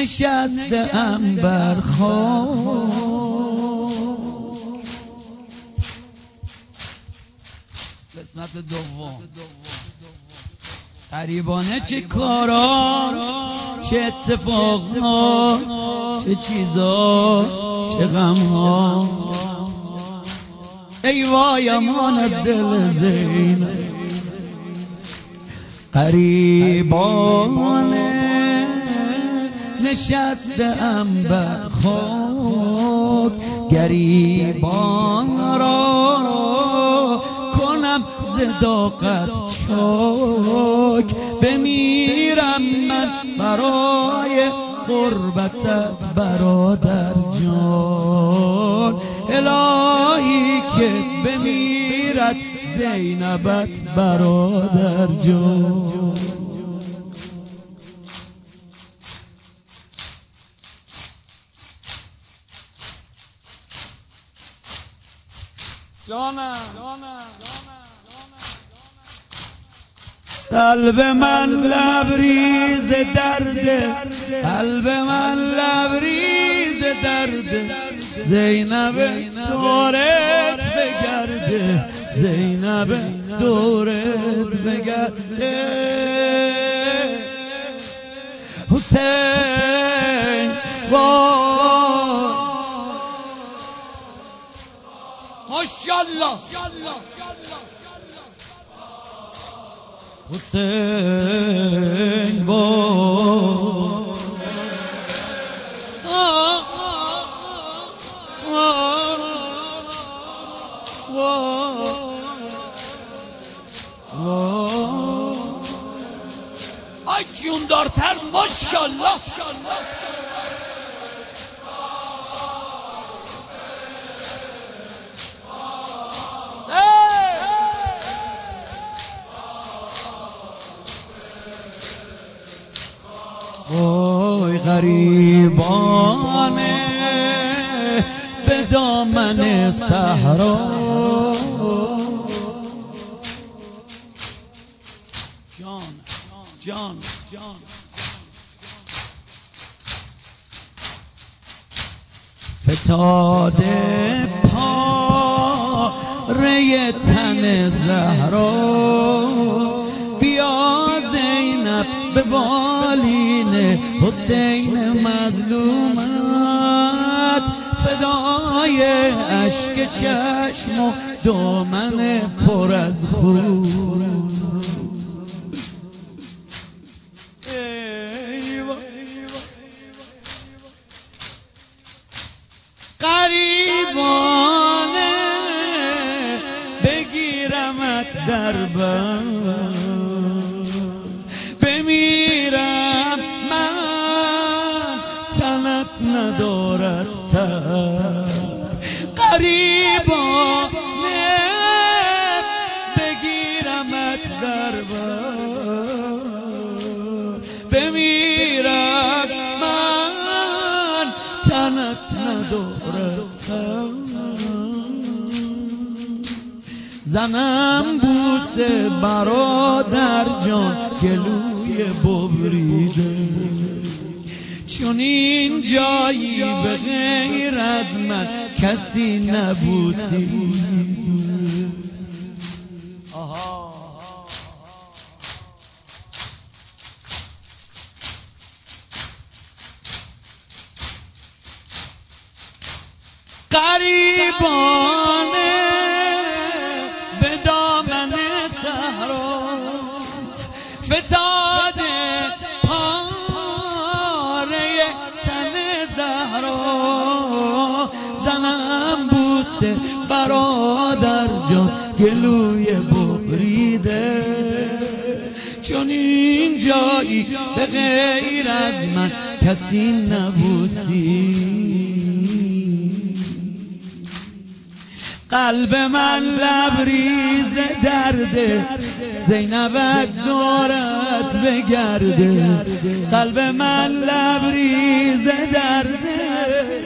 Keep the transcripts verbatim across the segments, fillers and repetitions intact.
نشسته ام بر خاک. قسمت دوم. غریبانه چه کارا، چه اتفاقا، چه چیزا، چه غمها. ای وای امان از دل زینب. غریبانه نشسته ام بر خاک، گریبان را کنم زداقت چاک. بمیرم من برای غربتت برادر جان، الهی که بمیرد زینبت برادر جان. جانم قلب من لبریز درده، قلب من لبریز درده. زینب دورت بگرده، زینب دورت بگرده. حسین وای ماشاءالله. حسین وای آی جوندارتر ماشاءالله. وای غریبانه به دامن صحرا، جان جان جان فتاده پاره تن زهرا. بیا زینب به بالین حسین مظلومت، فدای اشک چشم و دامن پر از خون. غریبانه بگیرمت در بر، بمیرم من تنت ندارد سر. غریبانه بگیرمت در بر، بمیرم من تنت ندارد سر. زنم بوس برادر جان گلوی ببریده، چون این جایی به غیر از من کسی نبوسیده. غریبانه به دامن صحرا، فتاده پاره تن زهرا. زنم بوس برادر جان گلوی ببریده، چون این جایی به غیر از من کسی نبوسید. قلب من لبریز درده، زینبت دورت بگرده. قلب من لبریز درده،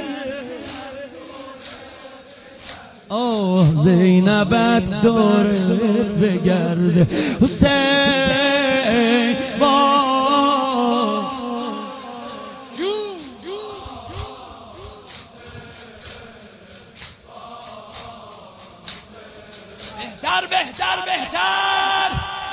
اوه زینبت دورت بگرده. حسین با جون بهتر بهتر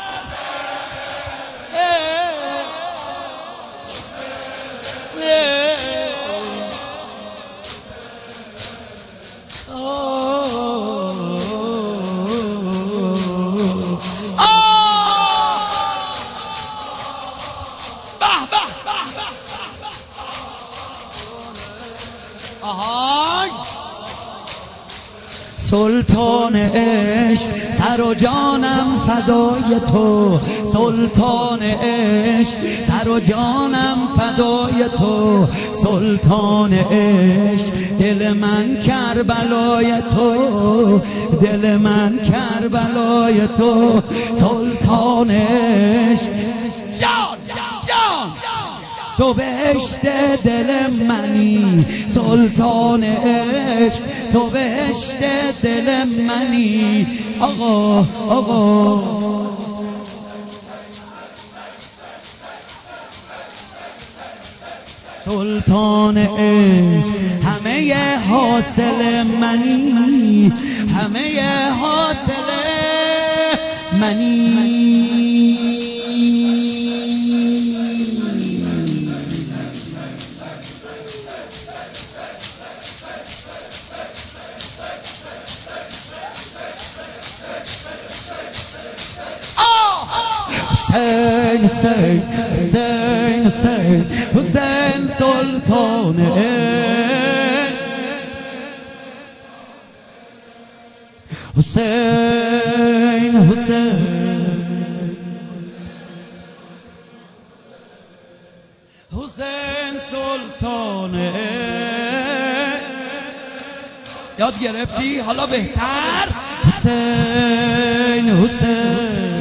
سلطان عشق سر و جانم فدای تو، سلطان عشق سر و جانم فدای تو، سلطان عشق دل من کربلای تو، دل من کربلای تو، سلطان عشق جان جان تو بهشت دل منی، سلطان عشق تو بهشت دل منی. آقا آقا سلطان عشق همه حاصل منی، همه حاصل منی. حسین حسین حسین حسین سلطان عشق، حسین حسین حسین سلطان عشق. یاد گرفتی؟ حالا بهتر. حسین حسین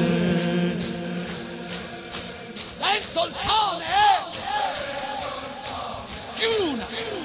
سلطان جون،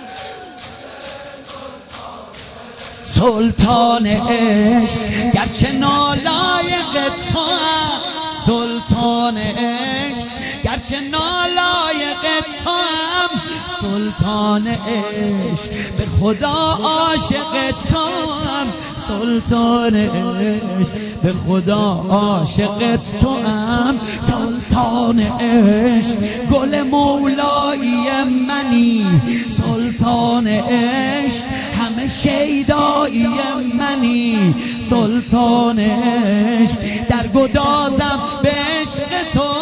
سلطان عشق گرچه نالایق توام، سلطان عشق گرچه نالایق توام، سلطان عشق به خدا عاشق توام، سلطان عشق به خدا عاشق توام، سلطان عشق گل مولایی منی، سلطان عشق همه شیدایی منی، سلطان عشق در گدازم به عشق تو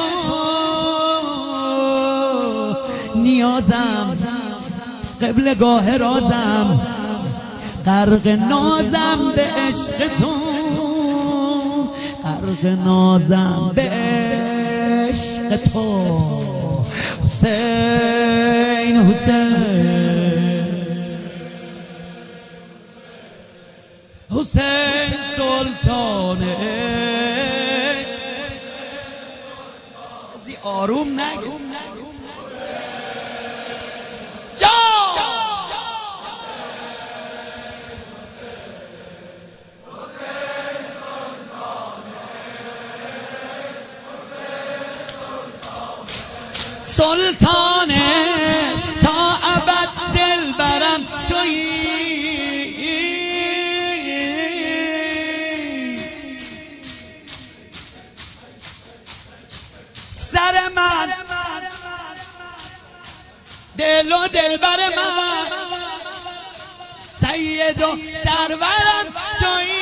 نیازم، قبلگاه رازم، غرق نازم به عشق تو، غرق نازم به عشق تو. حسین حسین حسین سلطان عشق. ازی آروم نگو سلطان تا ابد دل برم تویی، سر من دل و دل بر من، سید و سرورم تویی.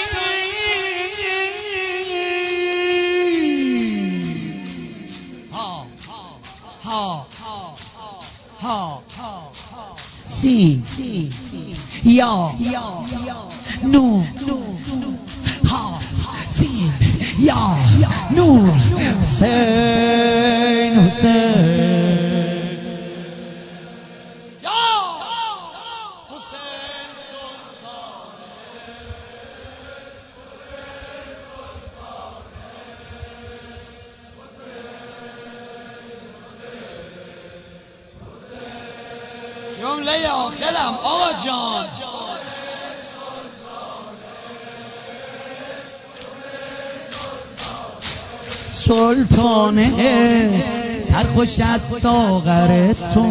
ها سین یا نور، ها سین یا نور. حسین حسین جمله آخرم آقا جان. سلطان سرخوش از ساغر تو،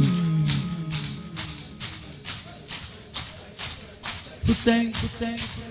حسین حسین